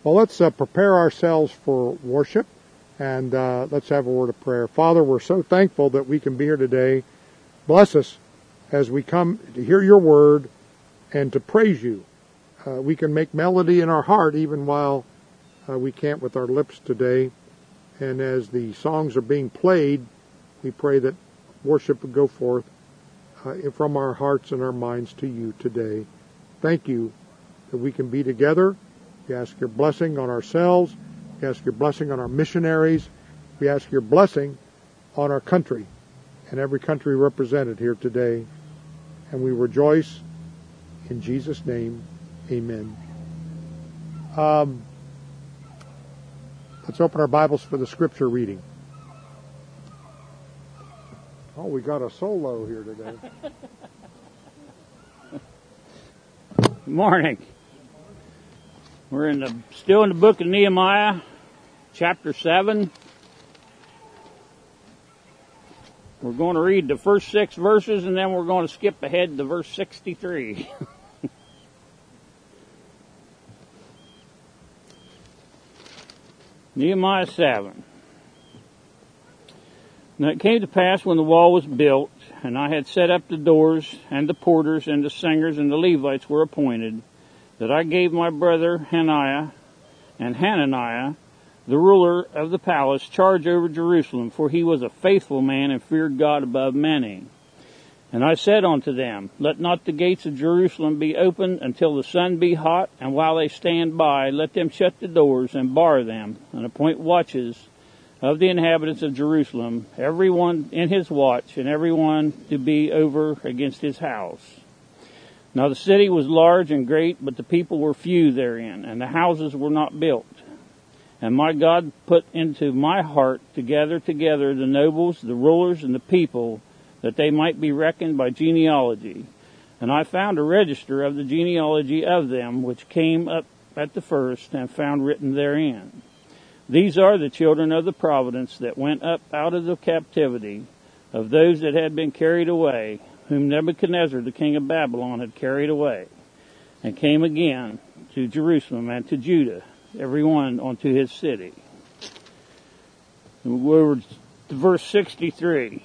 Well, let's prepare ourselves for worship, and let's have a word of prayer. Father, we're so thankful that we can be here today. Bless us as we come to hear your word and to praise you. We can make melody in our heart even while we can't with our lips today. And as the songs are being played, we pray that worship would go forth from our hearts and our minds to you today. Thank you that we can be together. We ask your blessing on ourselves. We ask your blessing on our missionaries. We ask your blessing on our country and every country represented here today. And we rejoice in Jesus' name. Amen. Let's open our Bibles for the scripture reading. Oh, we got a solo here today. Good morning. We're still in the book of Nehemiah, chapter 7. We're going to read the first 6 verses, and then we're going to skip ahead to verse 63. Nehemiah 7. Now it came to pass when the wall was built, and I had set up the doors, and the porters, and the singers, and the Levites were appointed, that I gave my brother Hananiah and Hananiah, the ruler of the palace, charge over Jerusalem, for he was a faithful man and feared God above many. And I said unto them, let not the gates of Jerusalem be opened until the sun be hot, and while they stand by, let them shut the doors and bar them, and appoint watches of the inhabitants of Jerusalem, every one in his watch, and every one to be over against his house. Now the city was large and great, but the people were few therein, and the houses were not built. And my God put into my heart to gather together the nobles, the rulers, and the people, that they might be reckoned by genealogy. And I found a register of the genealogy of them, which came up at the first, and found written therein, these are the children of the providence that went up out of the captivity, of those that had been carried away, whom Nebuchadnezzar the king of Babylon had carried away, and came again to Jerusalem and to Judah, every one unto his city. And we're over to verse 63.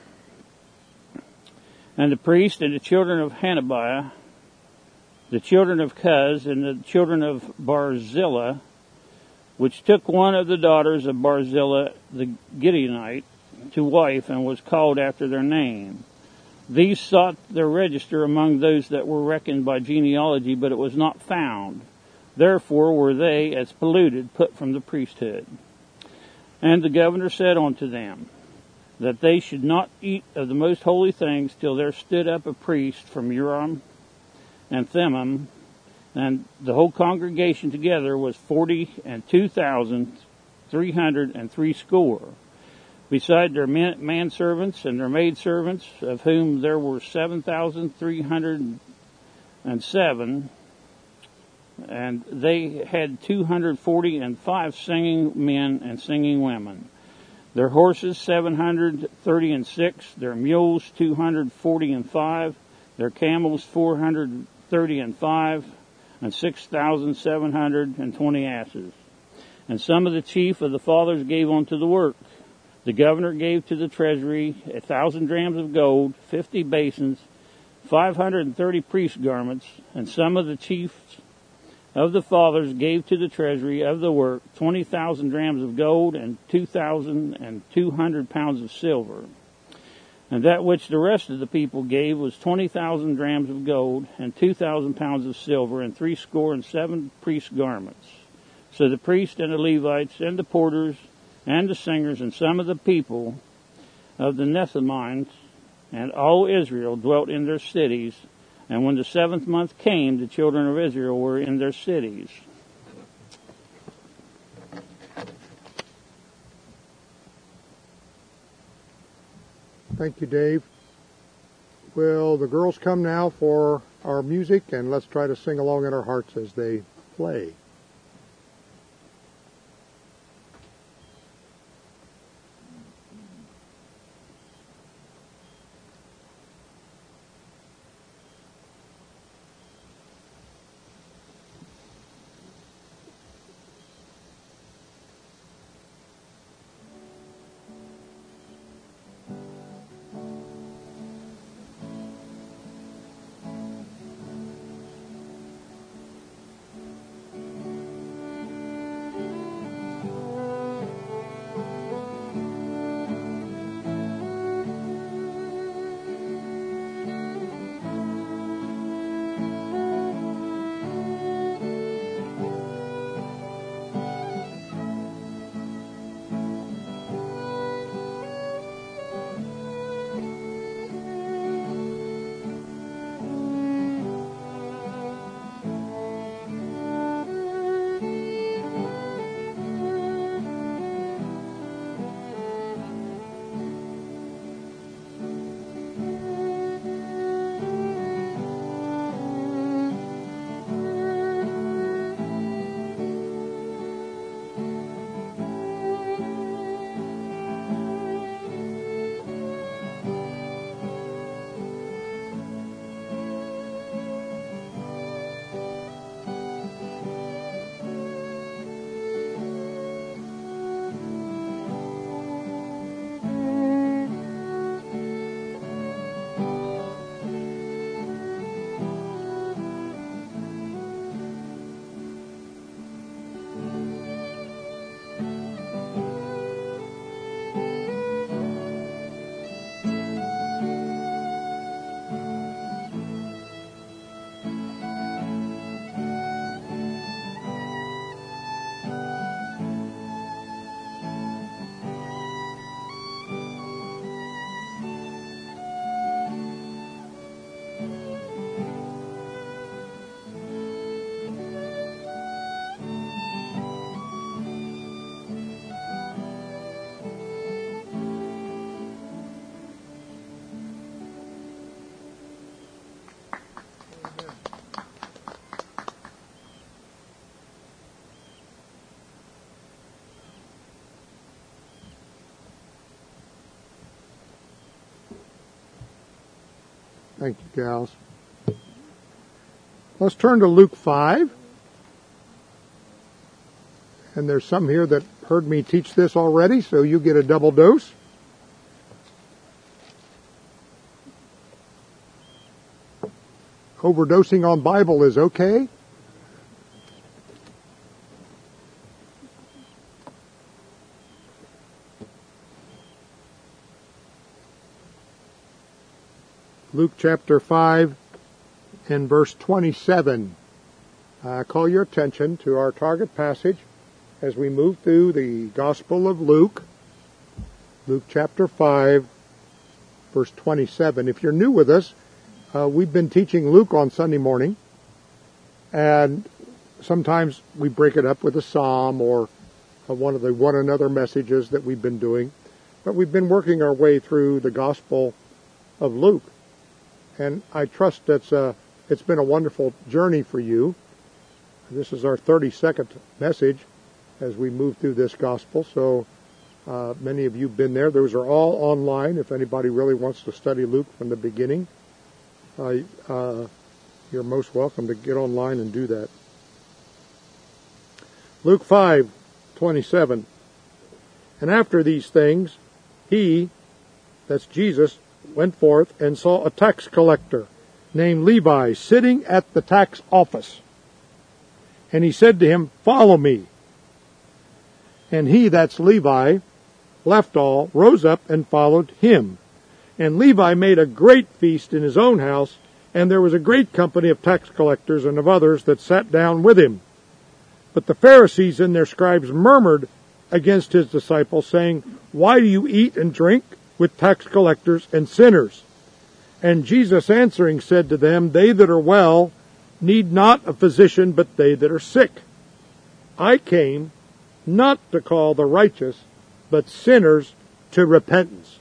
And the priest and the children of Hanabiah, the children of Cuz, and the children of Barzillai, which took one of the daughters of Barzillai the Gideonite to wife, and was called after their name. These sought their register among those that were reckoned by genealogy, but it was not found. Therefore were they, as polluted, put from the priesthood. And the governor said unto them, that they should not eat of the most holy things till there stood up a priest from Urim and Thummim, and the whole congregation together was 42,360, beside their manservants and their maidservants, of whom there were 7,307, and they had 245 singing men and singing women. Their horses 736, their mules 245, their camels 435, and 6,720 asses. And some of the chief of the fathers gave unto the work. The governor gave to the treasury 1,000 drams of gold, 50 basins, 530 priest garments, and some of the chiefs of the fathers gave to the treasury of the work 20,000 drams of gold and 2,200 pounds of silver. And that which the rest of the people gave was 20,000 drams of gold and 2,000 pounds of silver and 67 priest garments. So the priests and the Levites and the porters and the singers and some of the people of the Nethinims and all Israel dwelt in their cities. And when the 7th month came, the children of Israel were in their cities. Thank you, Dave. Will the girls come now for our music, and let's try to sing along in our hearts as they play. Thank you, gals. Let's turn to Luke 5. And there's some here that heard me teach this already, so you get a double dose. Overdosing on Bible is okay. Luke chapter 5 and verse 27. Call your attention to our target passage as we move through the Gospel of Luke. Luke chapter 5, verse 27. If you're new with us, we've been teaching Luke on Sunday morning, and sometimes we break it up with a psalm or one of the one another messages that we've been doing. But we've been working our way through the Gospel of Luke. And I trust it's been a wonderful journey for you. This is our 32nd message as we move through this gospel. So many of you have been there. Those are all online. If anybody really wants to study Luke from the beginning, you're most welcome to get online and do that. Luke 5:27. And after these things, he, that's Jesus, went forth and saw a tax collector named Levi sitting at the tax office. And he said to him, "Follow me." And he, that's Levi, left all, rose up and followed him. And Levi made a great feast in his own house, and there was a great company of tax collectors and of others that sat down with him. But the Pharisees and their scribes murmured against his disciples, saying, "Why do you eat and drink with tax collectors and sinners?" And Jesus answering said to them, "They that are well need not a physician, but they that are sick. I came not to call the righteous, but sinners to repentance."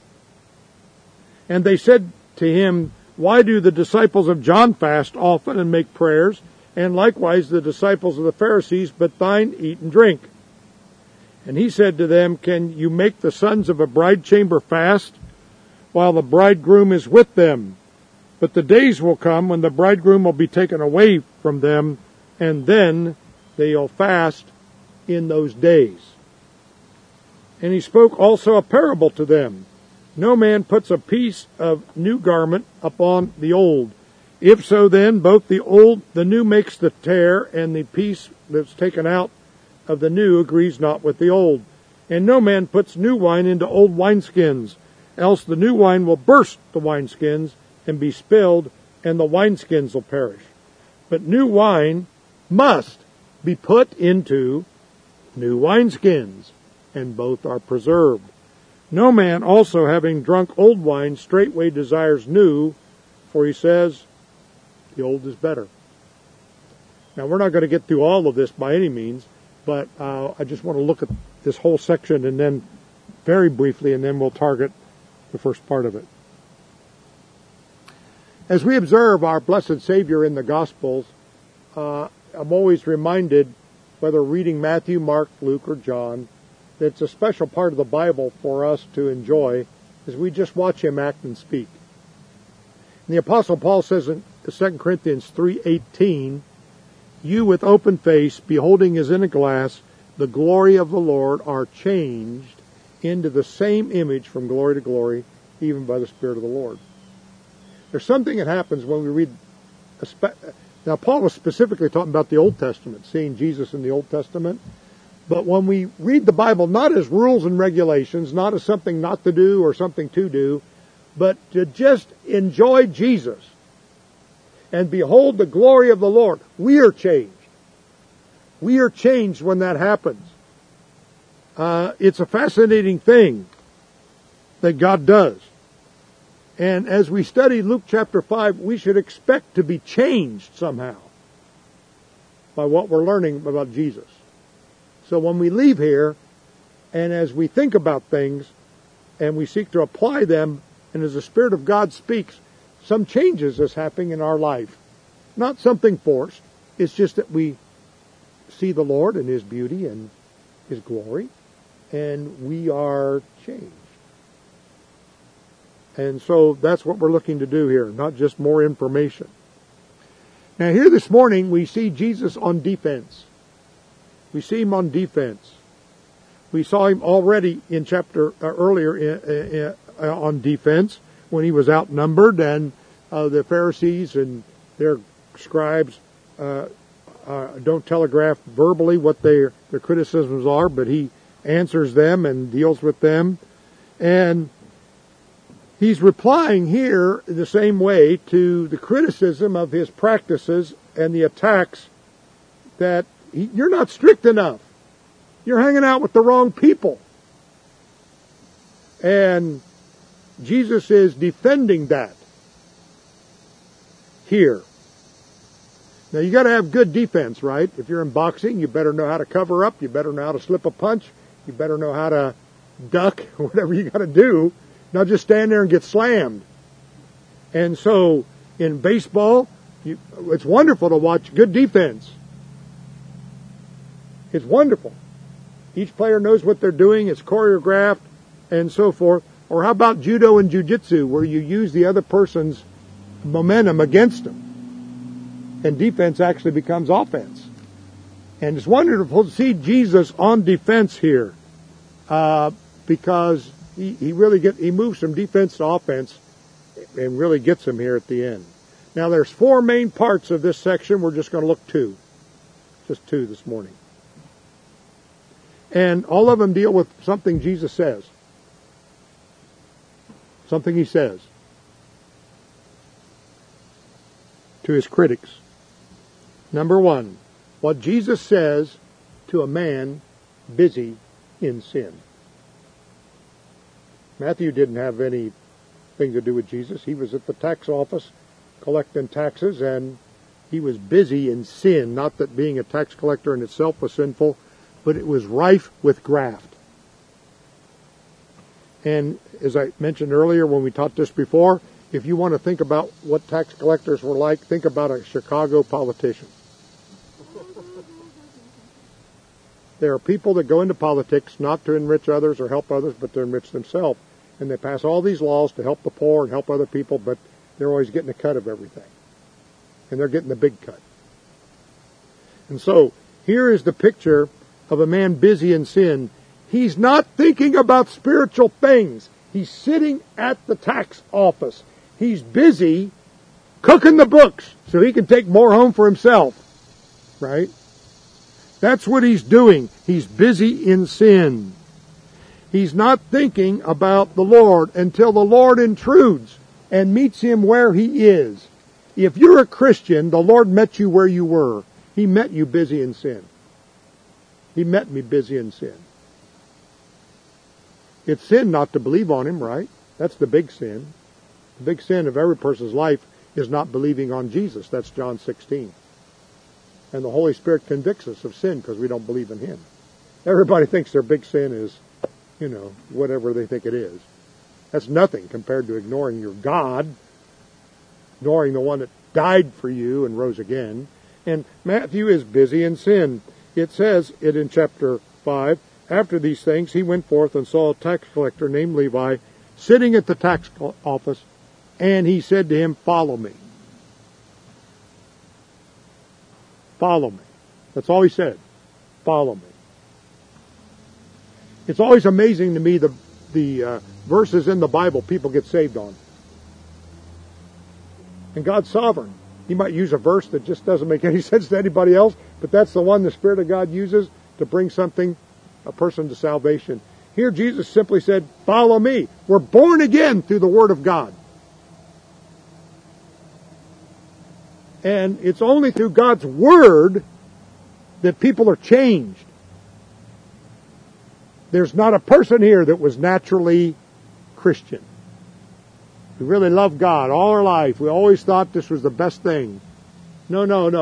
And they said to him, "Why do the disciples of John fast often and make prayers, and likewise the disciples of the Pharisees, but thine eat and drink?" And he said to them, "Can you make the sons of a bride chamber fast while the bridegroom is with them? But the days will come when the bridegroom will be taken away from them, and then they'll fast in those days." And he spoke also a parable to them. "No man puts a piece of new garment upon the old. If so, then both the new makes the tear, and the piece that's taken out of the new agrees not with the old. And no man puts new wine into old wineskins, else the new wine will burst the wineskins and be spilled, and the wineskins will perish. But new wine must be put into new wineskins, and both are preserved. No man also, having drunk old wine, straightway desires new, for he says, the old is better." Now, we're not going to get through all of this by any means, but I just want to look at this whole section and then very briefly, and then we'll target the first part of it. As we observe our blessed Savior in the Gospels, I'm always reminded, whether reading Matthew, Mark, Luke, or John, that it's a special part of the Bible for us to enjoy as we just watch him act and speak. And the Apostle Paul says in 2 Corinthians 3:18, "You with open face, beholding as in a glass the glory of the Lord, are changed into the same image from glory to glory, even by the Spirit of the Lord." There's something that happens when we read. Now, Paul was specifically talking about the Old Testament, seeing Jesus in the Old Testament. But when we read the Bible, not as rules and regulations, not as something not to do or something to do, but to just enjoy Jesus and behold the glory of the Lord, we are changed. We are changed when that happens. It's a fascinating thing that God does. And as we study Luke chapter 5, we should expect to be changed somehow by what we're learning about Jesus. So when we leave here, and as we think about things, and we seek to apply them, and as the Spirit of God speaks, some changes is happening in our life. Not something forced. It's just that we see the Lord and His beauty and His glory, and we are changed. And so that's what we're looking to do here, not just more information. Now here this morning we see Jesus on defense. We see him on defense. We saw him already in chapter earlier on defense when he was outnumbered, and the Pharisees and their scribes don't telegraph verbally what their criticisms are, but he answers them and deals with them. And he's replying here the same way to the criticism of his practices and the attacks that you're not strict enough. You're hanging out with the wrong people. And Jesus is defending that here. Now you got to have good defense, right? If you're in boxing, you better know how to cover up. You better know how to slip a punch. You better know how to duck, whatever you got to do. Not just stand there and get slammed. And so in baseball, it's wonderful to watch good defense. It's wonderful. Each player knows what they're doing. It's choreographed and so forth. Or how about judo and jiu-jitsu, where you use the other person's momentum against them? And defense actually becomes offense. And it's wonderful to see Jesus on defense here, because he moves from defense to offense and really gets him here at the end. Now there's four main parts of this section. We're just going to look just two this morning. And all of them deal with something Jesus says. Something he says to his critics. Number one, what Jesus says to a man busy in sin. Matthew didn't have anything to do with Jesus. He was at the tax office collecting taxes, and he was busy in sin. Not that being a tax collector in itself was sinful, but it was rife with graft. And as I mentioned earlier when we taught this before, if you want to think about what tax collectors were like, think about a Chicago politician. There are people that go into politics not to enrich others or help others, but to enrich themselves. And they pass all these laws to help the poor and help other people, but they're always getting a cut of everything. And they're getting the big cut. And so, here is the picture of a man busy in sin. He's not thinking about spiritual things. He's sitting at the tax office. He's busy cooking the books so he can take more home for himself. Right? That's what he's doing. He's busy in sin. He's not thinking about the Lord until the Lord intrudes and meets him where he is. If you're a Christian, the Lord met you where you were. He met you busy in sin. He met me busy in sin. It's sin not to believe on him, right? That's the big sin. The big sin of every person's life is not believing on Jesus. That's John 16. And the Holy Spirit convicts us of sin because we don't believe in him. Everybody thinks their big sin is, whatever they think it is. That's nothing compared to ignoring your God, ignoring the one that died for you and rose again. And Matthew is busy in sin. It says it in chapter 5, after these things, he went forth and saw a tax collector named Levi sitting at the tax office, and he said to him, "Follow me." Follow me. That's all he said. Follow me. It's always amazing to me the verses in the Bible people get saved on. And God's sovereign. He might use a verse that just doesn't make any sense to anybody else, but that's the one the Spirit of God uses to bring a person to salvation. Here Jesus simply said, "Follow me." We're born again through the Word of God. And it's only through God's Word that people are changed. There's not a person here that was naturally Christian. We really loved God all our life. We always thought this was the best thing. No.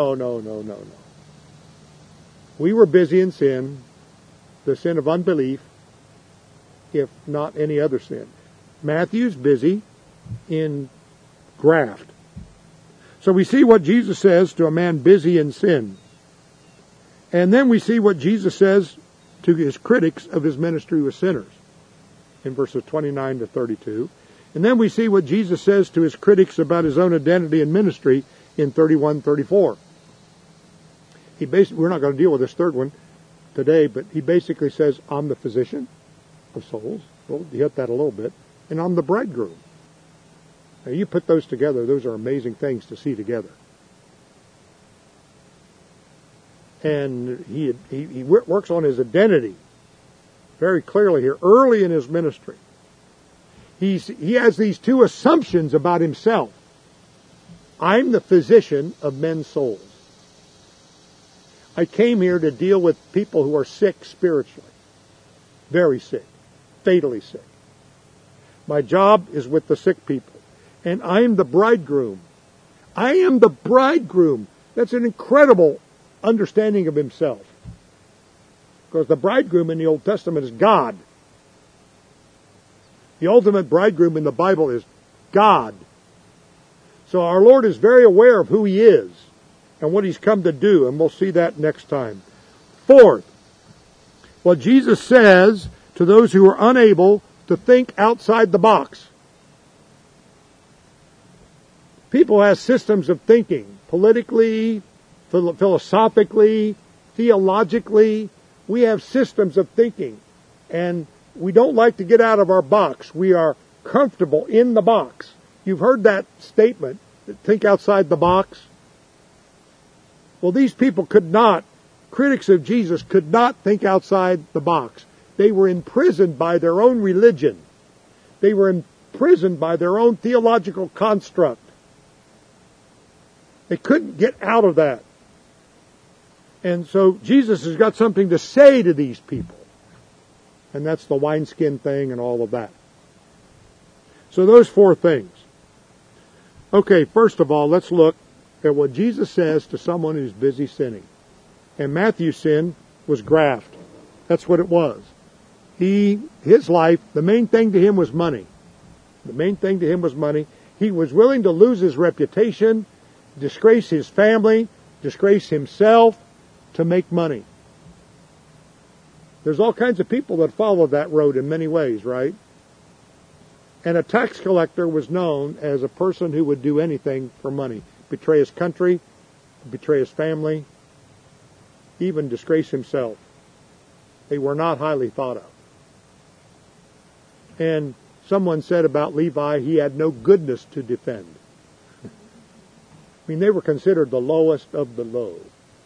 We were busy in sin, the sin of unbelief, if not any other sin. Matthew's busy in graft. So we see what Jesus says to a man busy in sin. And then we see what Jesus says to his critics of his ministry with sinners in verses 29 to 32. And then we see what Jesus says to his critics about his own identity and ministry in 31-34. We're not going to deal with this third one today, but he basically says, I'm the physician of souls. Well, you hit that a little bit. And I'm the bridegroom. Now, you put those together, those are amazing things to see together. And he works on his identity very clearly here, early in his ministry. He has these two assumptions about himself. I'm the physician of men's souls. I came here to deal with people who are sick spiritually. Very sick. Fatally sick. My job is with the sick people. And I am the bridegroom. I am the bridegroom. That's an incredible understanding of himself. Because the bridegroom in the Old Testament is God. The ultimate bridegroom in the Bible is God. So our Lord is very aware of who he is and what he's come to do, and we'll see that next time. Fourth, what Jesus says to those who are unable to think outside the box. People have systems of thinking, politically, philosophically, theologically. We have systems of thinking, and we don't like to get out of our box. We are comfortable in the box. You've heard that statement, think outside the box. Well, these people could not, critics of Jesus could not think outside the box. They were imprisoned by their own religion. They were imprisoned by their own theological construct. They couldn't get out of that. And so Jesus has got something to say to these people. And that's the wineskin thing and all of that. So those four things. Okay, first of all, let's look at what Jesus says to someone who's busy sinning. And Matthew's sin was graft. That's what it was. His life, the main thing to him was money. The main thing to him was money. He was willing to lose his reputation, disgrace his family, disgrace himself to make money. There's all kinds of people that follow that road in many ways, right? And a tax collector was known as a person who would do anything for money. Betray his country, betray his family, even disgrace himself. They were not highly thought of. And someone said about Levi, he had no goodness to defend. I mean, they were considered the lowest of the low.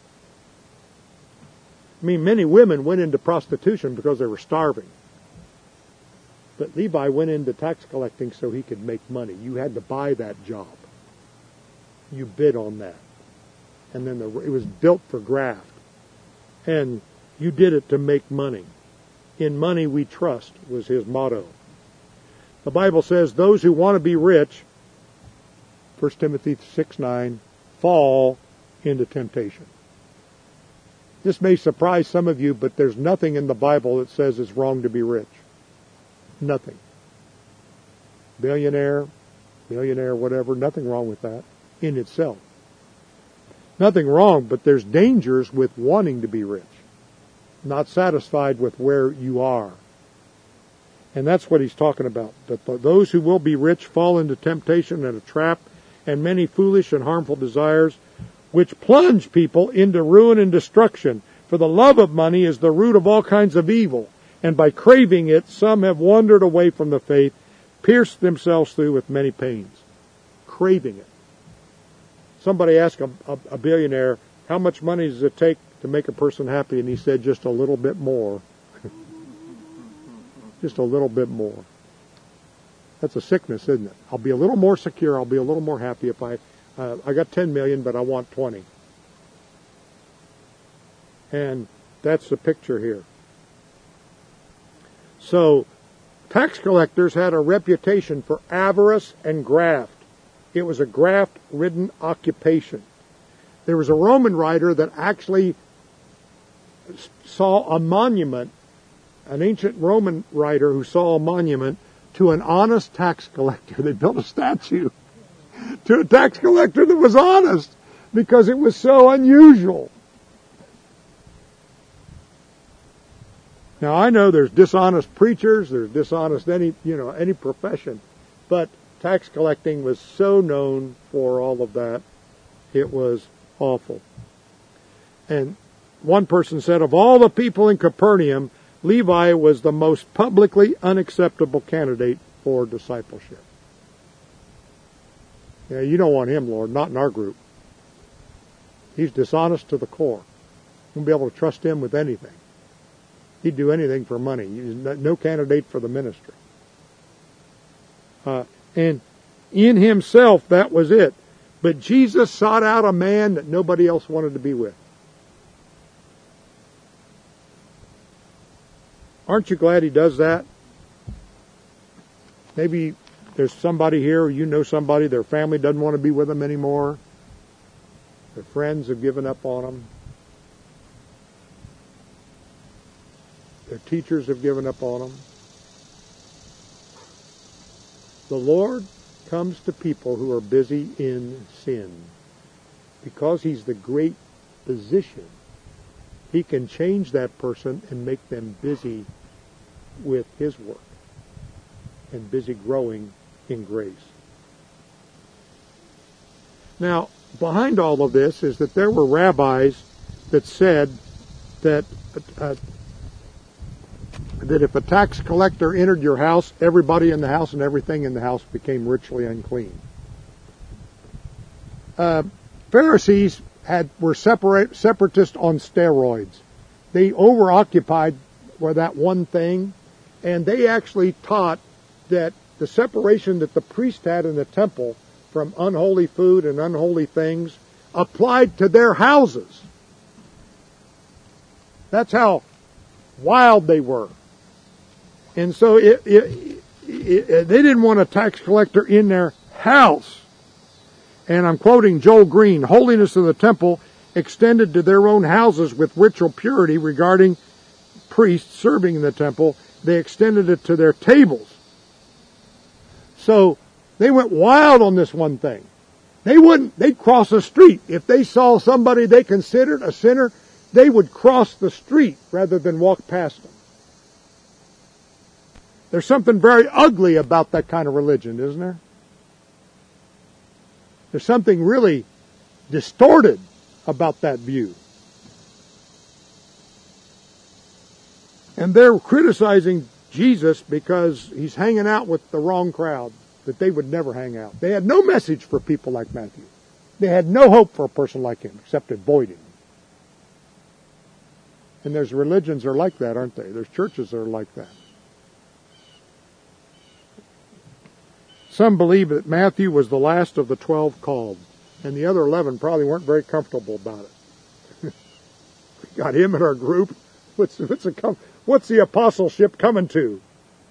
I mean, many women went into prostitution because they were starving. But Levi went into tax collecting so he could make money. You had to buy that job. You bid on that. And then it was built for graft. And you did it to make money. In money we trust was his motto. The Bible says those who want to be rich, 1 Timothy 6:9, fall into temptation. This may surprise some of you, but there's nothing in the Bible that says it's wrong to be rich. Nothing. Billionaire, millionaire, whatever, nothing wrong with that in itself. Nothing wrong, but there's dangers with wanting to be rich, not satisfied with where you are. And that's what he's talking about. That those who will be rich fall into temptation and a trap and many foolish and harmful desires, which plunge people into ruin and destruction. For the love of money is the root of all kinds of evil, and by craving it, some have wandered away from the faith, pierced themselves through with many pains. Craving it. Somebody asked a billionaire, how much money does it take to make a person happy? And he said, just a little bit more. Just a little bit more. That's a sickness, isn't it? I'll be a little more secure, I'll be a little more happy if I got 10 million, but I want 20. And that's the picture here. So, tax collectors had a reputation for avarice and graft. It was a graft-ridden occupation. There was a Roman writer that actually saw a monument, an ancient Roman writer who saw a monument to an honest tax collector. They built a statue to a tax collector that was honest because it was so unusual. Now I know there's dishonest preachers, there's dishonest any profession, But tax collecting was so known for all of that, it was awful. And one person said, of all the people in Capernaum, Levi was the most publicly unacceptable candidate for discipleship. Yeah, you don't want him, Lord, not in our group. He's dishonest to the core. You won't be able to trust him with anything. He'd do anything for money. He's no candidate for the ministry. And in himself, that was it. But Jesus sought out a man that nobody else wanted to be with. Aren't you glad he does that? Maybe there's somebody here, or you know somebody, their family doesn't want to be with them anymore. Their friends have given up on them. Their teachers have given up on them. The Lord comes to people who are busy in sin. Because he's the great physician, he can change that person and make them busy with his work and busy growing in grace. Now, behind all of this is that there were rabbis that said that that if a tax collector entered your house, everybody in the house and everything in the house became ritually unclean. Pharisees were separatists on steroids. They overoccupied with that one thing, and they actually taught that the separation that the priest had in the temple from unholy food and unholy things applied to their houses. That's how wild they were. And so they didn't want a tax collector in their house. And I'm quoting Joel Green, holiness of the temple extended to their own houses with ritual purity regarding priests serving in the temple. They extended it to their tables. So they went wild on this one thing. They'd cross a street. If they saw somebody they considered a sinner, they would cross the street rather than walk past them. There's something very ugly about that kind of religion, isn't there? There's something really distorted about that view. And they're criticizing Jesus because he's hanging out with the wrong crowd that they would never hang out. They had no message for people like Matthew. They had no hope for a person like him except avoid him. And there's religions that are like that, aren't they? There's churches that are like that. Some believe that Matthew was the last of the 12 called, and the other 11 probably weren't very comfortable about it. We got him in our group. What's the apostleship coming to?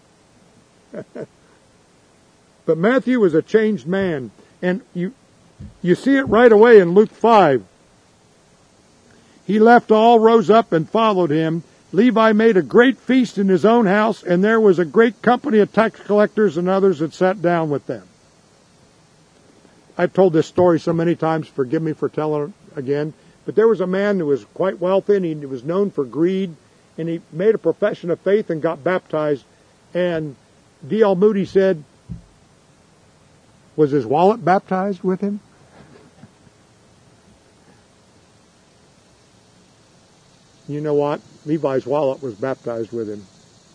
But Matthew was a changed man, and you see it right away in Luke 5. He left all, rose up, and followed him. Levi made a great feast in his own house, and there was a great company of tax collectors and others that sat down with them. I've told this story so many times, forgive me for telling it again, but there was a man who was quite wealthy, and he was known for greed, and he made a profession of faith and got baptized, and D.L. Moody said, was his wallet baptized with him? You know what? Levi's wallet was baptized with him.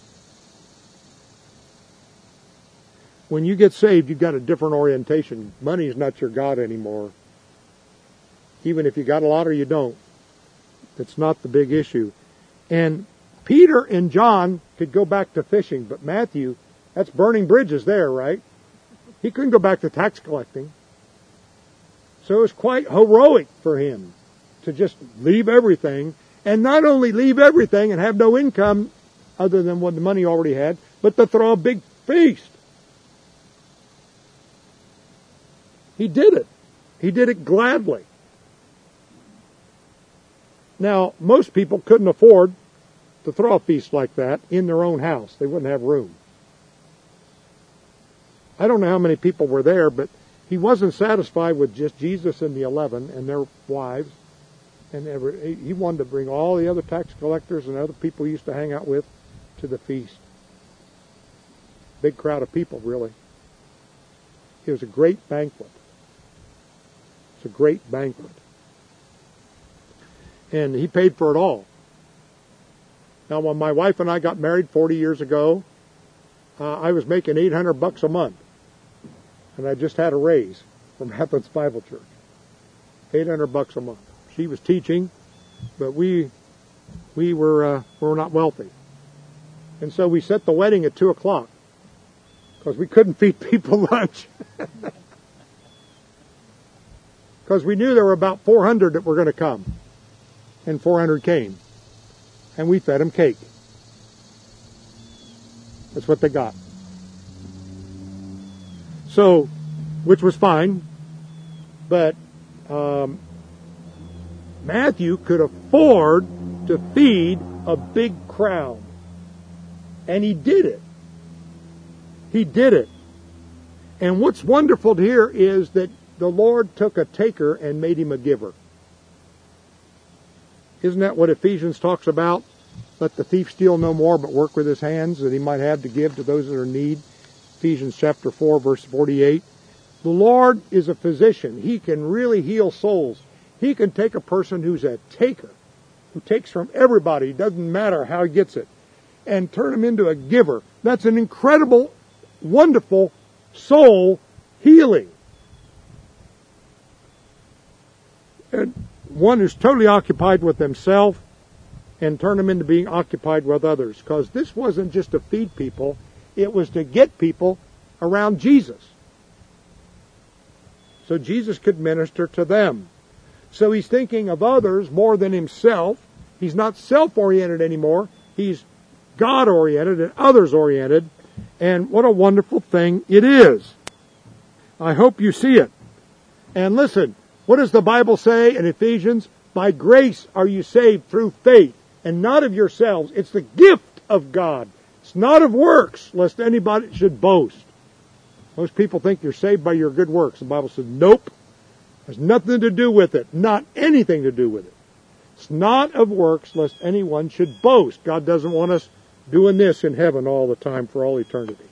When you get saved, you've got a different orientation. Money is not your God anymore. Even if you got a lot or you don't. It's not the big issue. And Peter and John could go back to fishing, but Matthew, that's burning bridges there, right? He couldn't go back to tax collecting. So it was quite heroic for him to just leave everything. And not only leave everything and have no income other than what the money already had, but to throw a big feast. He did it. He did it gladly. Now, most people couldn't afford to throw a feast like that in their own house. They wouldn't have room. I don't know how many people were there, but he wasn't satisfied with just Jesus and the 11 and their wives. And he wanted to bring all the other tax collectors and other people he used to hang out with to the feast. Big crowd of people, really. It was a great banquet. It's a great banquet. And he paid for it all. Now, when my wife and I got married 40 years ago, I was making $800 a month. And I just had a raise from Rapids Bible Church. $800 a month. She was teaching, but we were not wealthy. And so we set the wedding at 2 o'clock because we couldn't feed people lunch. Because we knew there were about 400 that were going to come. And 400 came. And we fed them cake. That's what they got. So, which was fine. But Matthew could afford to feed a big crowd. And he did it. He did it. And what's wonderful to hear is that the Lord took a taker and made him a giver. Isn't that what Ephesians talks about? Let the thief steal no more, but work with his hands, that he might have to give to those that are in need. Ephesians chapter 4, verse 48. The Lord is a physician. He can really heal souls. He can take a person who's a taker, who takes from everybody, it doesn't matter how he gets it, and turn him into a giver. That's an incredible, wonderful soul healing. And one who's totally occupied with themselves and turn them into being occupied with others. Because this wasn't just to feed people, it was to get people around Jesus. So Jesus could minister to them. So he's thinking of others more than himself. He's not self-oriented anymore. He's God-oriented and others-oriented. And what a wonderful thing it is. I hope you see it. And listen, what does the Bible say in Ephesians? By grace are you saved through faith, and not of yourselves. It's the gift of God. It's not of works, lest anybody should boast. Most people think you're saved by your good works. The Bible says, nope. There's nothing to do with it. Not anything to do with it. It's not of works, lest anyone should boast. God doesn't want us doing this in heaven all the time for all eternity.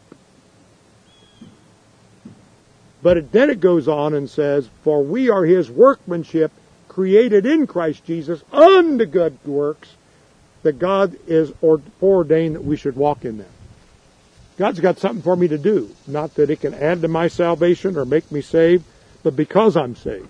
But then it goes on and says, for we are his workmanship, created in Christ Jesus unto good works, that God is foreordained that we should walk in them. God's got something for me to do. Not that it can add to my salvation or make me saved, but because I'm saved.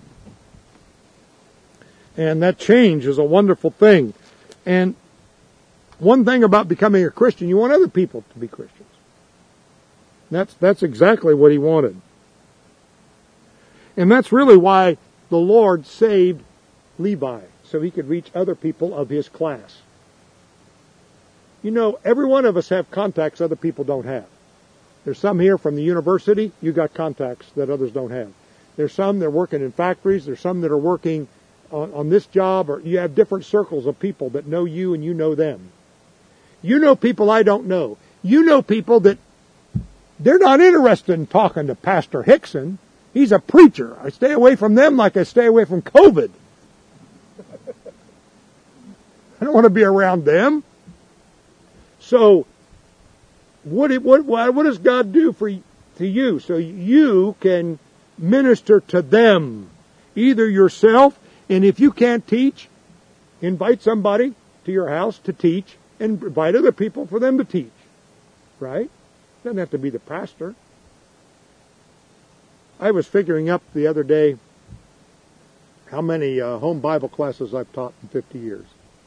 And that change is a wonderful thing. And one thing about becoming a Christian, you want other people to be Christians. That's exactly what he wanted. And that's really why the Lord saved Levi, so he could reach other people of his class. You know, every one of us have contacts other people don't have. There's some here from the university, you got contacts that others don't have. There's some that are working in factories, there's some that are working on this job, or you have different circles of people that know you and you know them. You know people I don't know. You know people that they're not interested in talking to Pastor Hickson. He's a preacher. I stay away from them like I stay away from COVID. I don't want to be around them. So, what does God do to you? So you can minister to them, either yourself, and if you can't teach, invite somebody to your house to teach, and invite other people for them to teach. Right? Doesn't have to be the pastor. I was figuring up the other day how many home Bible classes I've taught in 50 years.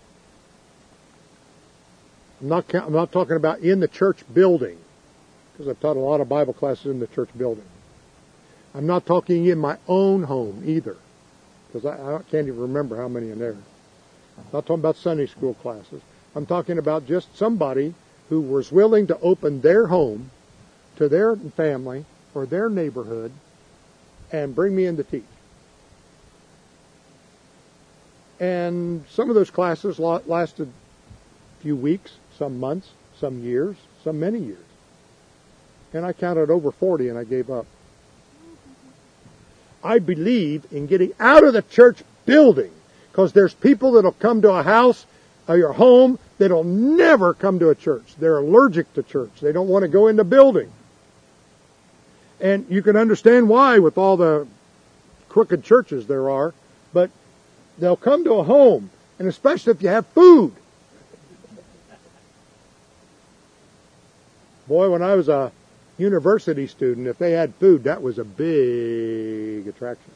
I'm not talking about in the church building, because I've taught a lot of Bible classes in the church building. I'm not talking in my own home either, because I can't even remember how many in there. I'm not talking about Sunday school classes. I'm talking about just somebody who was willing to open their home to their family or their neighborhood and bring me in to teach. And some of those classes lasted a few weeks, some months, some years, some many years. And I counted over 40 and I gave up. I believe in getting out of the church building, because there's people that'll come to a house or your home that'll never come to a church. They're allergic to church. They don't want to go in the building. And you can understand why with all the crooked churches there are, but they'll come to a home, and especially if you have food. Boy, when I was a university student, if they had food, that was a big attraction.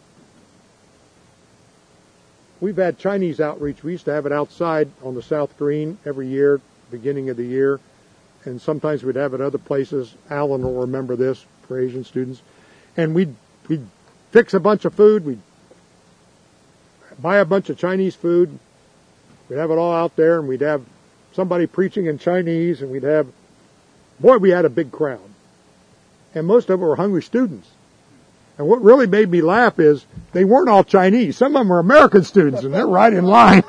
We've had Chinese outreach. We used to have it outside on the South Green every year, beginning of the year. And sometimes we'd have it other places. Alan will remember this for Asian students. And we'd fix a bunch of food. We'd buy a bunch of Chinese food. We'd have it all out there, and we'd have somebody preaching in Chinese, and we had a big crowd. And most of them were hungry students. And what really made me laugh is they weren't all Chinese. Some of them were American students, and they're right in line.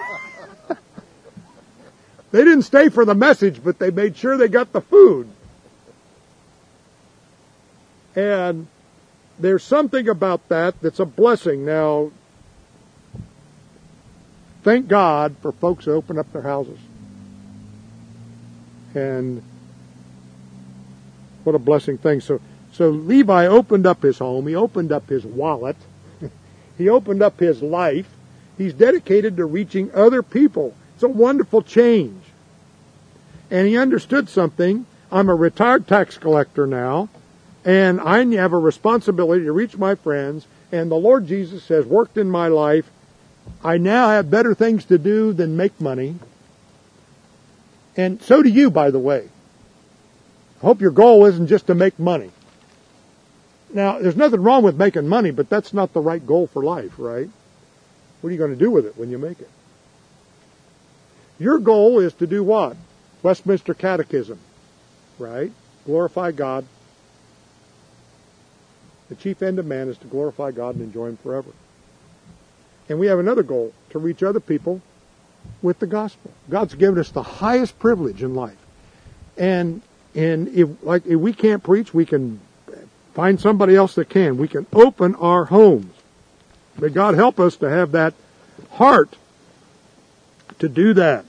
They didn't stay for the message, but they made sure they got the food. And there's something about that that's a blessing. Now, thank God for folks who open up their houses. And what a blessing thing. So Levi opened up his home. He opened up his wallet. He opened up his life. He's dedicated to reaching other people. It's a wonderful change. And he understood something. I'm a retired tax collector now, and I have a responsibility to reach my friends. And the Lord Jesus has worked in my life. I now have better things to do than make money. And so do you, by the way. I hope your goal isn't just to make money. Now, there's nothing wrong with making money, but that's not the right goal for life, right? What are you going to do with it when you make it? Your goal is to do what? Westminster Catechism, right? Glorify God. The chief end of man is to glorify God and enjoy Him forever. And we have another goal, to reach other people with the gospel. God's given us the highest privilege in life. And if we can't preach, we can find somebody else that can. We can open our homes. May God help us to have that heart to do that.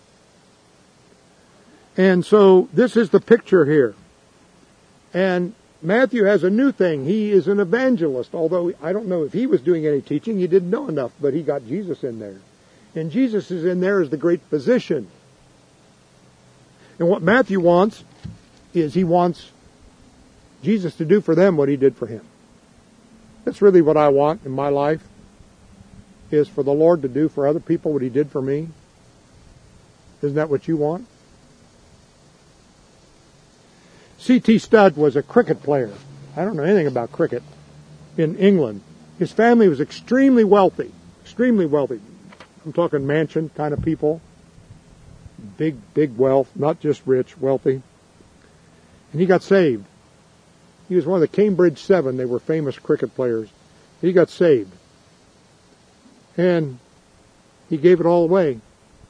And so this is the picture here. And Matthew has a new thing. He is an evangelist, although I don't know if he was doing any teaching. He didn't know enough, but he got Jesus in there. And Jesus is in there as the great physician. And what Matthew wants is he wants Jesus to do for them what he did for him. That's really what I want in my life, is for the Lord to do for other people what he did for me. Isn't that what you want? C.T. Studd was a cricket player. I don't know anything about cricket. In England. His family was extremely wealthy. Extremely wealthy. I'm talking mansion kind of people. Big wealth. Not just rich, wealthy. And he got saved. He was one of the Cambridge Seven. They were famous cricket players. He got saved. And he gave it all away.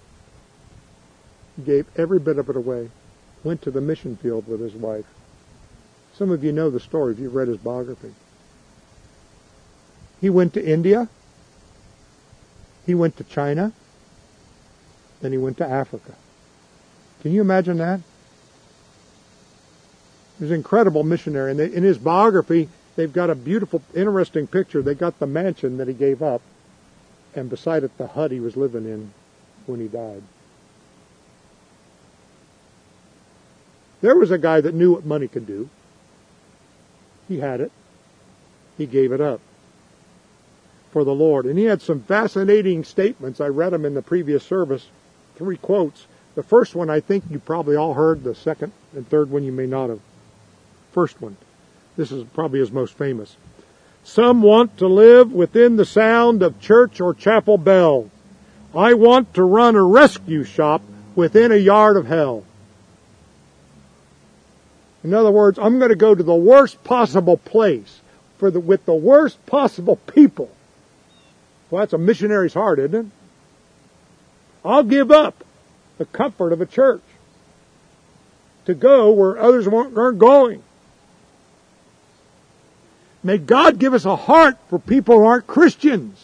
He gave every bit of it away. Went to the mission field with his wife. Some of you know the story if you've read his biography. He went to India. He went to China. Then he went to Africa. Can you imagine that? He was an incredible missionary. And in his biography, they've got a beautiful, interesting picture. They got the mansion that he gave up, and beside it the hut he was living in when he died. There was a guy that knew what money could do. He had it. He gave it up for the Lord. And he had some fascinating statements. I read them in the previous service. 3 quotes. The first one I think you probably all heard. The second and third one you may not have. First one. This is probably his most famous. Some want to live within the sound of church or chapel bell. I want to run a rescue shop within a yard of hell. In other words, I'm going to go to the worst possible place with the worst possible people. Well, that's a missionary's heart, isn't it? I'll give up the comfort of a church to go where others aren't going. May God give us a heart for people who aren't Christians.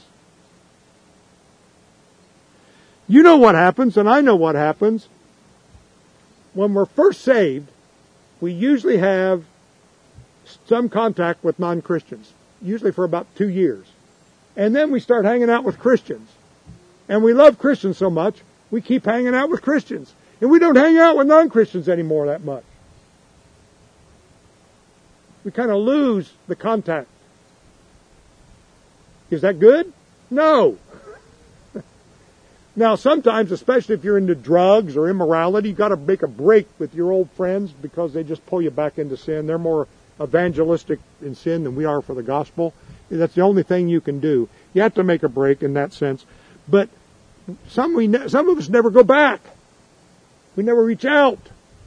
You know what happens, and I know what happens. When we're first saved, we usually have some contact with non-Christians, usually for about 2 years. And then we start hanging out with Christians. And we love Christians so much, we keep hanging out with Christians. And we don't hang out with non-Christians anymore that much. We kind of lose the contact. Is that good? No. Now, sometimes, especially if you're into drugs or immorality, you've got to make a break with your old friends because they just pull you back into sin. They're more evangelistic in sin than we are for the gospel. That's the only thing you can do. You have to make a break in that sense. But some of us never go back. We never reach out.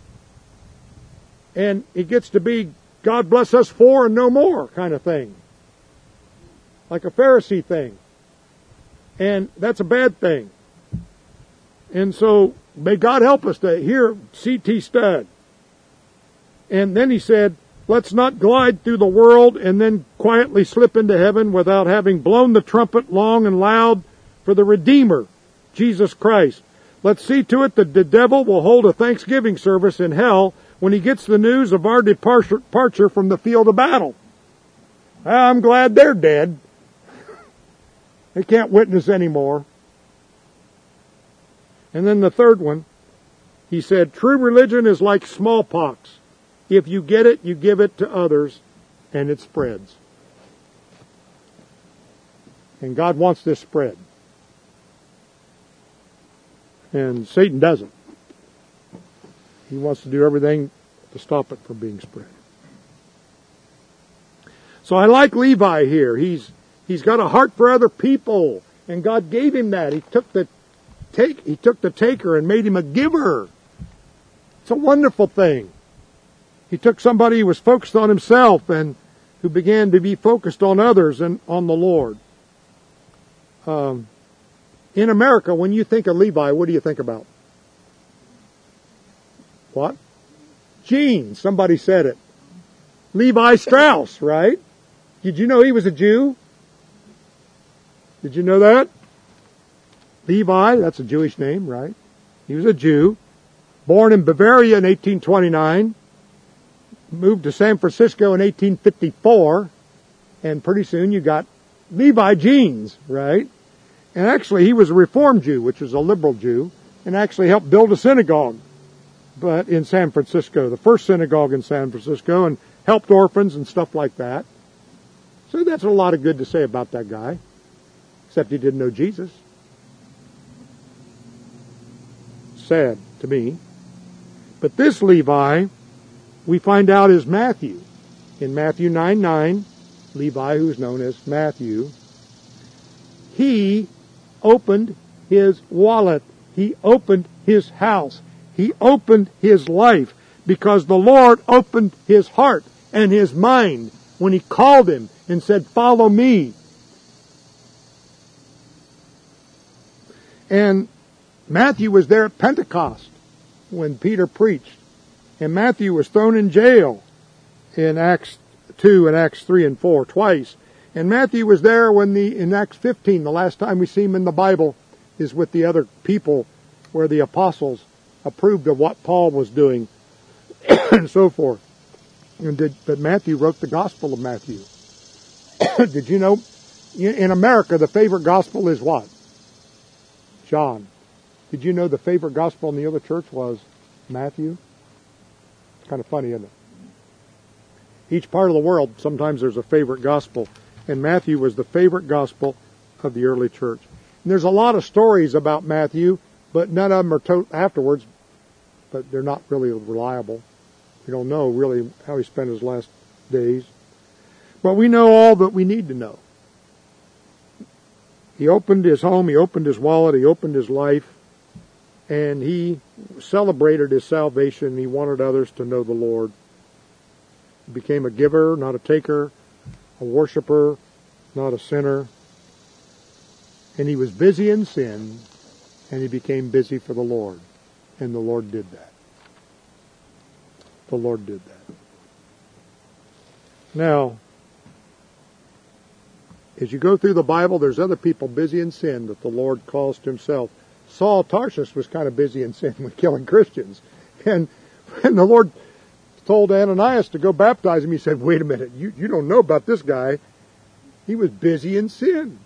And it gets to be, God bless us for and no more kind of thing. Like a Pharisee thing. And that's a bad thing. And so, may God help us to hear C.T. Studd. And then he said, let's not glide through the world and then quietly slip into heaven without having blown the trumpet long and loud for the Redeemer, Jesus Christ. Let's see to it that the devil will hold a Thanksgiving service in hell when he gets the news of our departure from the field of battle. I'm glad they're dead. They can't witness anymore. And then the third one, he said, true religion is like smallpox. If you get it, you give it to others, and it spreads. And God wants this spread. And Satan doesn't. He wants to do everything to stop it from being spread. So I like Levi here. He's got a heart for other people, and God gave him that. He took the taker and made him a giver. It's a wonderful thing. He took somebody who was focused on himself and who began to be focused on others and on the Lord. In America, when you think of Levi, what do you think about? What? Jeans. Somebody said it. Levi Strauss, right? Did you know he was a Jew? Did you know that? Levi, that's a Jewish name, right? He was a Jew. Born in Bavaria in 1829. Moved to San Francisco in 1854. And pretty soon you got Levi Jeans, right? And actually he was a Reformed Jew, which was a liberal Jew, and actually helped build a synagogue but in San Francisco, the first synagogue in San Francisco, and helped orphans and stuff like that. So that's a lot of good to say about that guy, except he didn't know Jesus. Sad to me. But this Levi, we find out is Matthew. In Matthew 9:9, Levi, who's known as Matthew, he opened his wallet. He opened his house. He opened his life because the Lord opened his heart and his mind when he called him and said, follow me. And Matthew was there at Pentecost when Peter preached. And Matthew was thrown in jail in Acts 2 and Acts 3 and 4 twice. And Matthew was there when in Acts 15, the last time we see him in the Bible, is with the other people where the apostles approved of what Paul was doing and so forth. But Matthew wrote the Gospel of Matthew. Did you know, in America, the favorite gospel is what? John. Did you know the favorite gospel in the other church was Matthew? It's kind of funny, isn't it? Each part of the world, sometimes there's a favorite gospel. And Matthew was the favorite gospel of the early church. And there's a lot of stories about Matthew, but none of them are told afterwards, but they're not really reliable. We don't know really how he spent his last days. But we know all that we need to know. He opened his home, he opened his wallet, he opened his life, and he celebrated his salvation. He wanted others to know the Lord. He became a giver, not a taker, a worshiper, not a sinner. And he was busy in sin, and he became busy for the Lord. And the Lord did that. The Lord did that. Now, as you go through the Bible, there's other people busy in sin that the Lord calls to himself. Saul of Tarsus was kind of busy in sin with killing Christians. And the Lord told Ananias to go baptize him. He said, wait a minute, you don't know about this guy. He was busy in sin.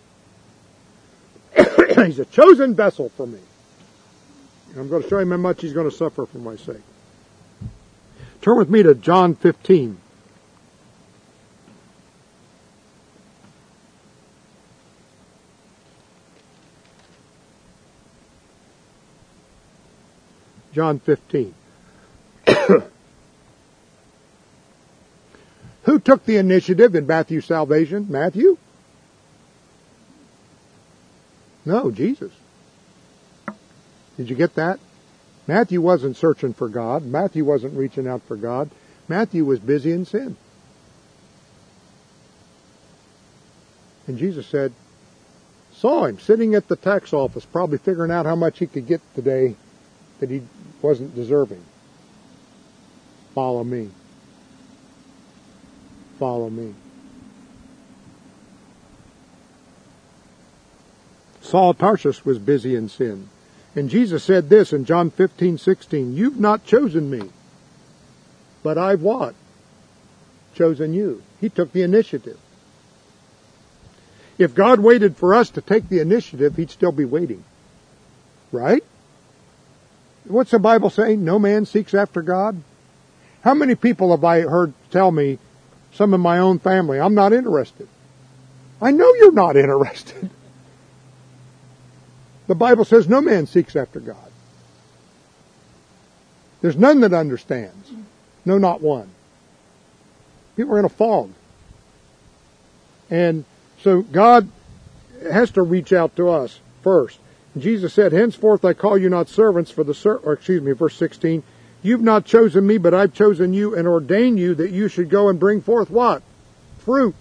He's a chosen vessel for me. I'm going to show him how much he's going to suffer for my sake. Turn with me to John 15. John 15. Who took the initiative in Matthew's salvation? Matthew? No, Jesus. Did you get that? Matthew wasn't searching for God. Matthew wasn't reaching out for God. Matthew was busy in sin. And Jesus saw him sitting at the tax office, probably figuring out how much he could get today that he wasn't deserving. Follow me. Follow me. Saul of Tarsus was busy in sin. And Jesus said this in John 15:16, you've not chosen me, but I've what? Chosen you. He took the initiative. If God waited for us to take the initiative, he'd still be waiting. Right? What's the Bible say? No man seeks after God. How many people have I heard tell me, some in my own family, I'm not interested? I know you're not interested. The Bible says no man seeks after God. There's none that understands. No, not one. People are in a fog. And so God has to reach out to us first. Jesus said, henceforth I call you not servants verse 16, you've not chosen me, but I've chosen you and ordained you that you should go and bring forth what? Fruit.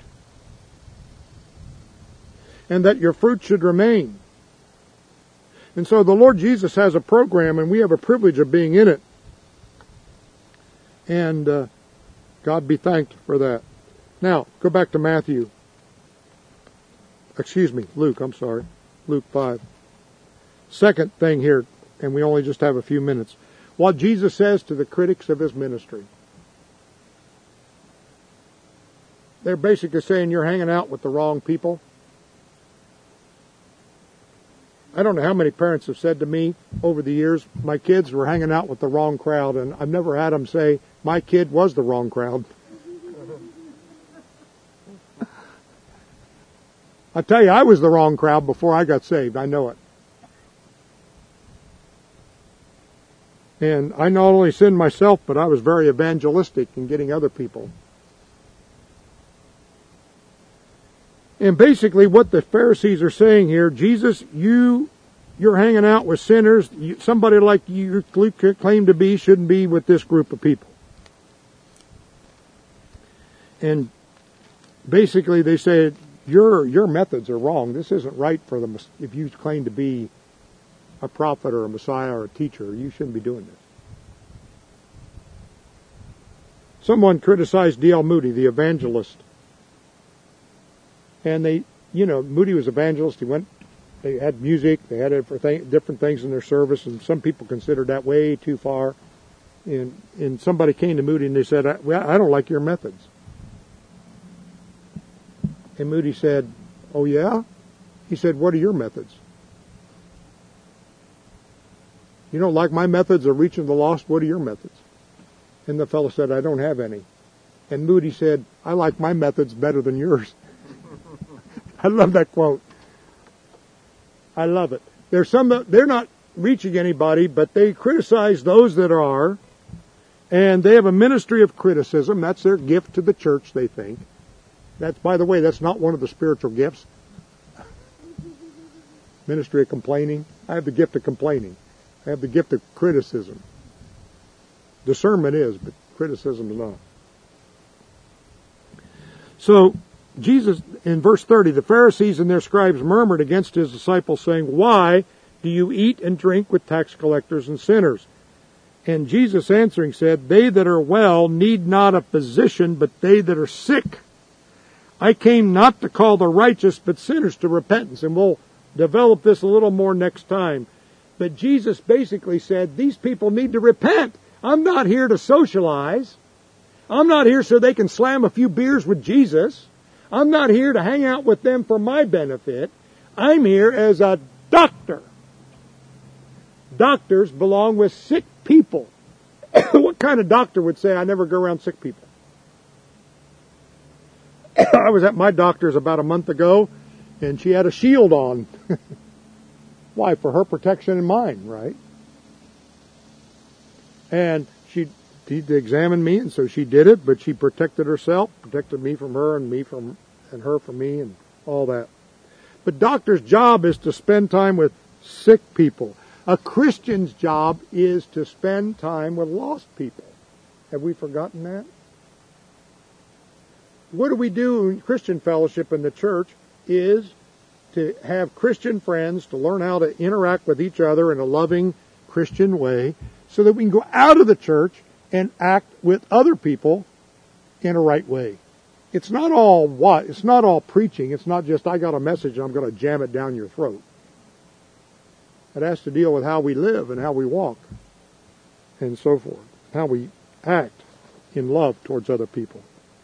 And that your fruit should remain. And so the Lord Jesus has a program, and we have a privilege of being in it. And God be thanked for that. Now, go back to Luke, I'm sorry. Luke 5. Second thing here, and we only just have a few minutes. What Jesus says to the critics of his ministry. They're basically saying you're hanging out with the wrong people. I don't know how many parents have said to me over the years, my kids were hanging out with the wrong crowd, and I've never had them say, my kid was the wrong crowd. I tell you, I was the wrong crowd before I got saved. I know it. And I not only sinned myself, but I was very evangelistic in getting other people. And basically what the Pharisees are saying here, Jesus, you're hanging out with sinners. Somebody like you claim to be shouldn't be with this group of people. And basically they say, your methods are wrong. This isn't right for them. If you claim to be a prophet or a Messiah or a teacher, you shouldn't be doing this. Someone criticized D.L. Moody, the evangelist. And Moody was evangelist. They had music, they had different things in their service, and some people considered that way too far. And somebody came to Moody and they said, I don't like your methods. And Moody said, oh yeah? He said, what are your methods? You don't like my methods of reaching the lost? What are your methods? And the fellow said, I don't have any. And Moody said, I like my methods better than yours. I love that quote. I love it. They're not reaching anybody, but they criticize those that are, and they have a ministry of criticism. That's their gift to the church, they think. By the way, that's not one of the spiritual gifts. Ministry of complaining. I have the gift of complaining. I have the gift of criticism. Discernment is, but criticism is not. So, Jesus, in verse 30, the Pharisees and their scribes murmured against his disciples, saying, why do you eat and drink with tax collectors and sinners? And Jesus answering said, they that are well need not a physician, but they that are sick. I came not to call the righteous, but sinners to repentance. And we'll develop this a little more next time. But Jesus basically said, these people need to repent. I'm not here to socialize. I'm not here so they can slam a few beers with Jesus. I'm not here to hang out with them for my benefit. I'm here as a doctor. Doctors belong with sick people. What kind of doctor would say, I never go around sick people? I was at my doctor's about a month ago, and she had a shield on. Why? For her protection and mine, right? And she examined me, and so she did it, but she protected herself, protected me from her, and her from me, and all that. But doctor's job is to spend time with sick people. A Christian's job is to spend time with lost people. Have we forgotten that? What do we do in Christian fellowship in the church is to have Christian friends, to learn how to interact with each other in a loving Christian way, so that we can go out of the church and act with other people in a right way. It's not all preaching. It's not just, I got a message and I'm going to jam it down your throat. It has to deal with how we live and how we walk and so forth. How we act in love towards other people.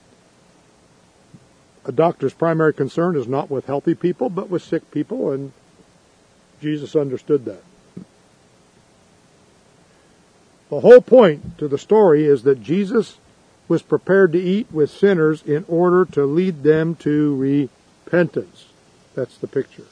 A doctor's primary concern is not with healthy people, but with sick people, and Jesus understood that. The whole point to the story is that Jesus was prepared to eat with sinners in order to lead them to repentance. That's the picture.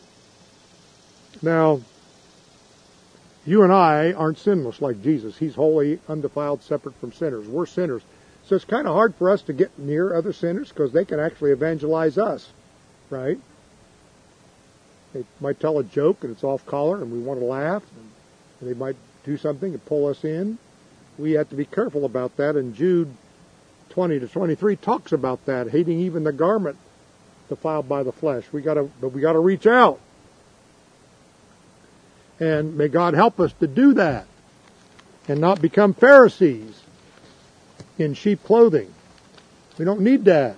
Now, you and I aren't sinless like Jesus. He's holy, undefiled, separate from sinners. We're sinners. So it's kind of hard for us to get near other sinners because they can actually evangelize us, right? They might tell a joke and it's off color and we want to laugh. And they might do something to pull us in. We have to be careful about that. And Jude 20 to 23 talks about that, hating even the garment defiled by the flesh. But we got to reach out. And may God help us to do that and not become Pharisees in sheep clothing. We don't need that.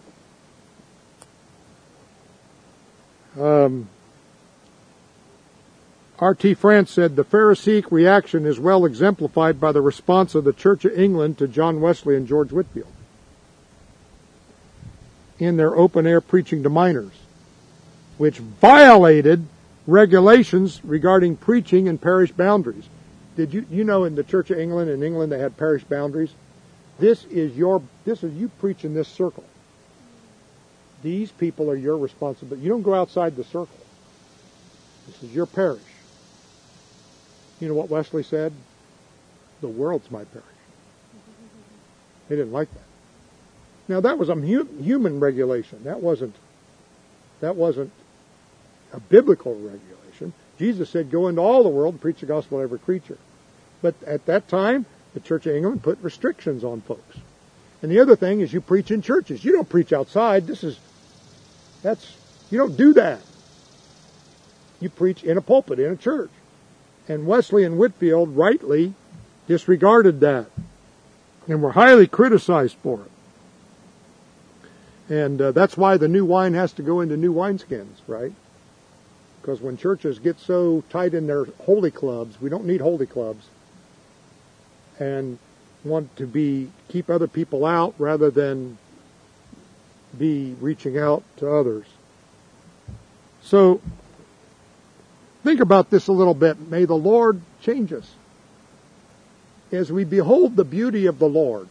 R.T. France said, the Pharisaic reaction is well exemplified by the response of the Church of England to John Wesley and George Whitefield in their open-air preaching to minors, which violated regulations regarding preaching and parish boundaries. Did you know in the Church of England, they had parish boundaries? This is you preach in this circle. These people are your responsibility. You don't go outside the circle. This is your parish. You know what Wesley said? The world's my parish. They didn't like that. Now that was a human regulation. That wasn't a biblical regulation. Jesus said, go into all the world and preach the gospel to every creature. But at that time, the Church of England put restrictions on folks. And the other thing is you preach in churches. You don't preach outside. You don't do that. You preach in a pulpit, in a church. And Wesley and Whitefield rightly disregarded that and were highly criticized for it. And that's why the new wine has to go into new wineskins, right? Because when churches get so tight in their holy clubs, we don't need holy clubs, and want to keep other people out rather than be reaching out to others. So, think about this a little bit. May the Lord change us. As we behold the beauty of the Lord,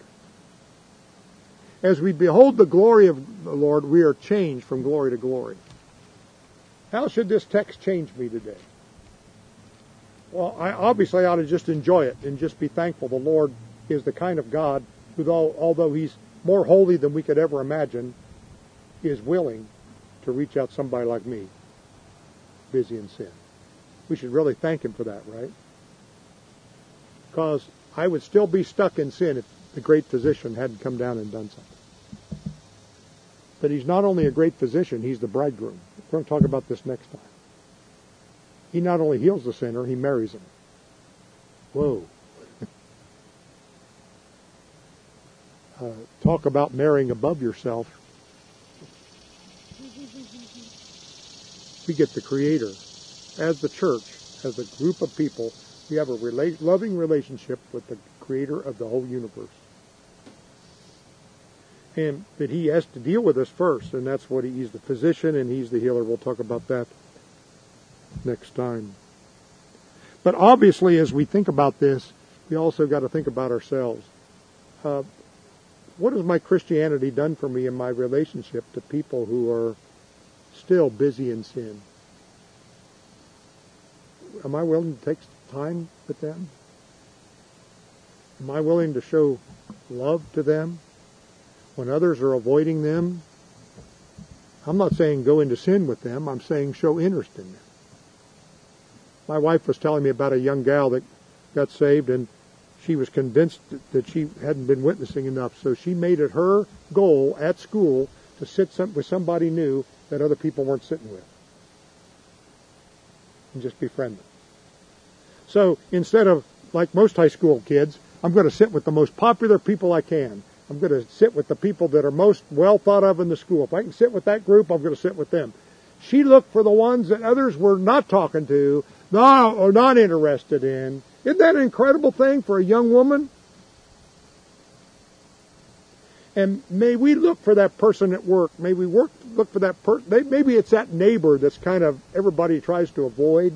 as we behold the glory of the Lord, we are changed from glory to glory. How should this text change me today? Well, I obviously ought to just enjoy it and just be thankful the Lord is the kind of God who, although He's more holy than we could ever imagine, is willing to reach out to somebody like me, busy in sin. We should really thank Him for that, right? Because I would still be stuck in sin if the great physician hadn't come down and done something. But He's not only a great physician, He's the bridegroom. We're going to talk about this next time. He not only heals the sinner, He marries him. Whoa. Talk about marrying above yourself. We get the Creator. As the church, as a group of people, we have a loving relationship with the Creator of the whole universe. And that he has to deal with us first, and that's what he's the physician and he's the healer. We'll talk about that next time. But obviously, as we think about this, we also got to think about ourselves. What has my Christianity done for me in my relationship to people who are still busy in sin? Am I willing to take time with them? Am I willing to show love to them when others are avoiding them? I'm not saying go into sin with them. I'm saying show interest in them. My wife was telling me about a young gal that got saved, and she was convinced that she hadn't been witnessing enough. So she made it her goal at school to sit with somebody new that other people weren't sitting with. And just befriend them. So instead of, like most high school kids, I'm going to sit with the most popular people I can. I'm going to sit with the people that are most well thought of in the school. If I can sit with that group, I'm going to sit with them. She looked for the ones that others were not talking to, or not interested in. Isn't that an incredible thing for a young woman? And may we look for that person at work. May we look for that person. Maybe it's that neighbor that's kind of everybody tries to avoid.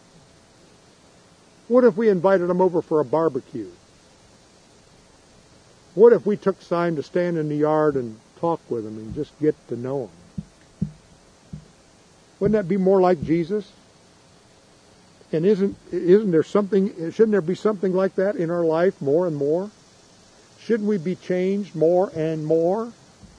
What if we invited them over for a barbecue? What if we took time to stand in the yard and talk with them and just get to know them? Wouldn't that be more like Jesus? And isn't there something, shouldn't there be something like that in our life more and more? Shouldn't we be changed more and more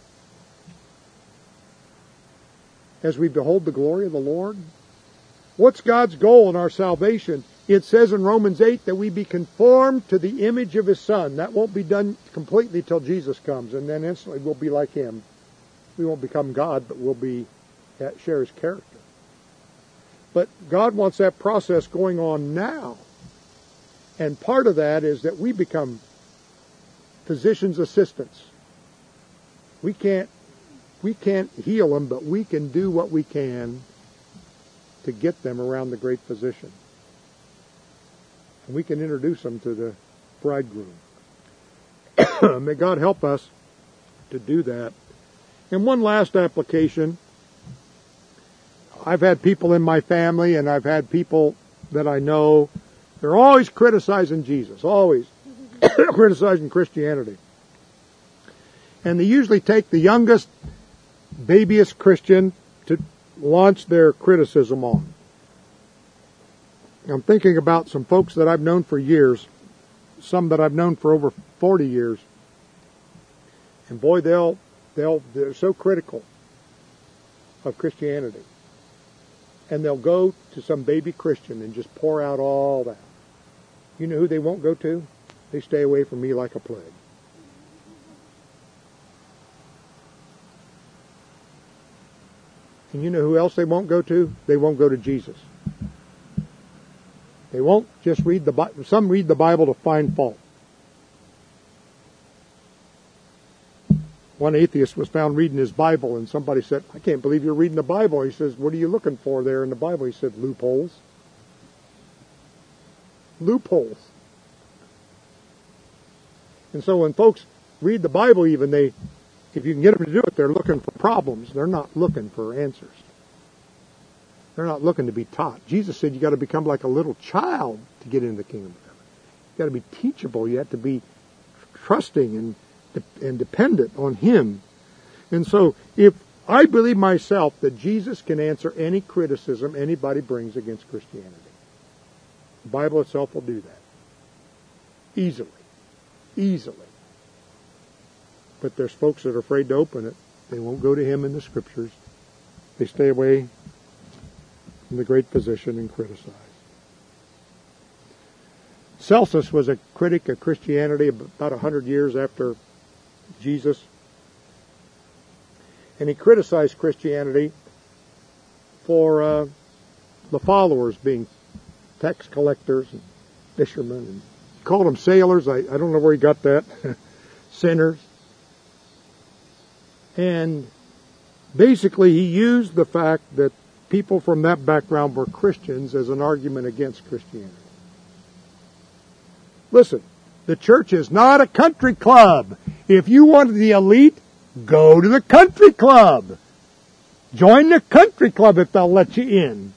as we behold the glory of the Lord? What's God's goal in our salvation? It says in Romans 8 that we be conformed to the image of His Son. That won't be done completely till Jesus comes, and then instantly we'll be like Him. We won't become God, but we'll share His character. But God wants that process going on now. And part of that is that we become physician's assistants. We can't heal them, but we can do what we can to get them around the great physician. And we can introduce them to the bridegroom. May God help us to do that. And one last application. I've had people in my family, and I've had people that I know, they're always criticizing Jesus, always criticizing Christianity. And they usually take the youngest, babyest Christian to launch their criticism on. I'm thinking about some folks that I've known for years, some that I've known for over 40 years. And boy, they're so critical of Christianity. And they'll go to some baby Christian and just pour out all that. You know who they won't go to? They stay away from me like a plague. And you know who else they won't go to? They won't go to Jesus. They won't just read the Bible. Some read the Bible to find fault. One atheist was found reading his Bible, and somebody said, "I can't believe you're reading the Bible." He says, "What are you looking for there in the Bible?" He said, "Loopholes." Loopholes. And so when folks read the Bible even, if you can get them to do it, they're looking for problems. They're not looking for answers. They're not looking to be taught. Jesus said you got to become like a little child to get into the kingdom of heaven. You got to be teachable. You have to be trusting and dependent on Him. And so if I believe myself that Jesus can answer any criticism anybody brings against Christianity, the Bible itself will do that. Easily. Easily. But there's folks that are afraid to open it. They won't go to Him in the Scriptures. They stay away from the great physician and criticize. Celsus was a critic of Christianity about 100 years after Jesus. And he criticized Christianity for the followers being tax collectors and fishermen. And he called them sailors. I don't know where he got that. Sinners. And basically he used the fact that people from that background were Christians as an argument against Christianity. Listen, the church is not a country club. If you want the elite, Go to the country club. Join the country club if they'll let you in.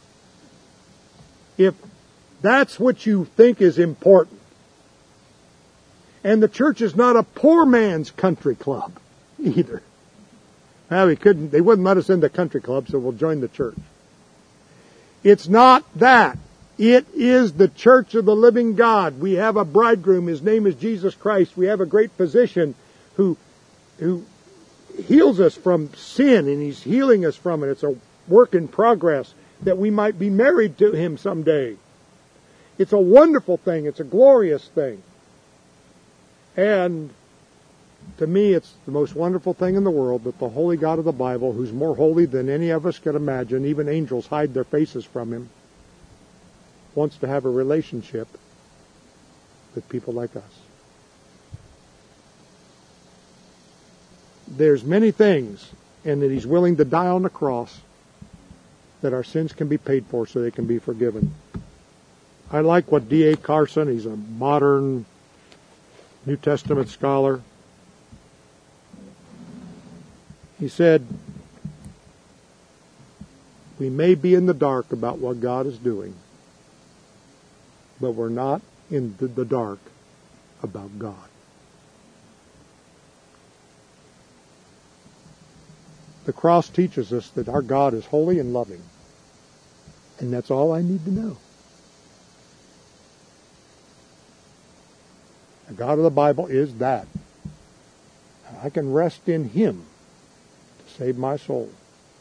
If that's what you think is important. And the church is not a poor man's country club either. Well, they wouldn't let us in the country club, so we'll join the church. It's not that. It is the church of the living God. We have a bridegroom. His name is Jesus Christ. We have a great physician who heals us from sin, and He's healing us from it. It's a work in progress that we might be married to Him someday. It's a wonderful thing. It's a glorious thing. And to me, it's the most wonderful thing in the world that the holy God of the Bible, who's more holy than any of us could imagine, even angels hide their faces from Him, wants to have a relationship with people like us. There's many things, and that He's willing to die on the cross that our sins can be paid for so they can be forgiven. I like what D.A. Carson, he's a modern New Testament scholar, he said, we may be in the dark about what God is doing, but we're not in the dark about God. The cross teaches us that our God is holy and loving. And that's all I need to know. The God of the Bible is that. I can rest in Him to save my soul.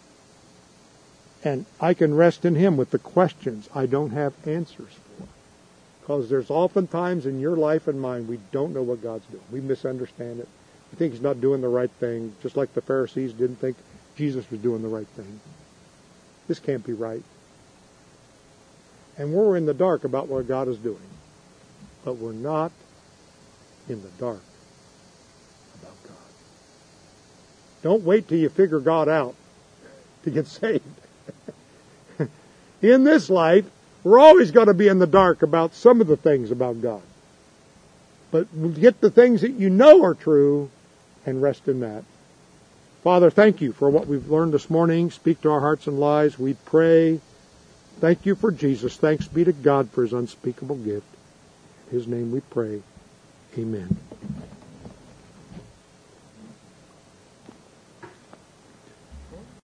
And I can rest in Him with the questions I don't have answers for. Because there's often times in your life and mine we don't know what God's doing. We misunderstand it. We think He's not doing the right thing, just like the Pharisees didn't think Jesus was doing the right thing. This can't be right. And we're in the dark about what God is doing. But we're not in the dark about God. Don't wait till you figure God out to get saved. In this life, we're always going to be in the dark about some of the things about God. But get the things that you know are true and rest in that. Father, thank You for what we've learned this morning. Speak to our hearts and lives. We pray. Thank You for Jesus. Thanks be to God for His unspeakable gift. In His name we pray. Amen.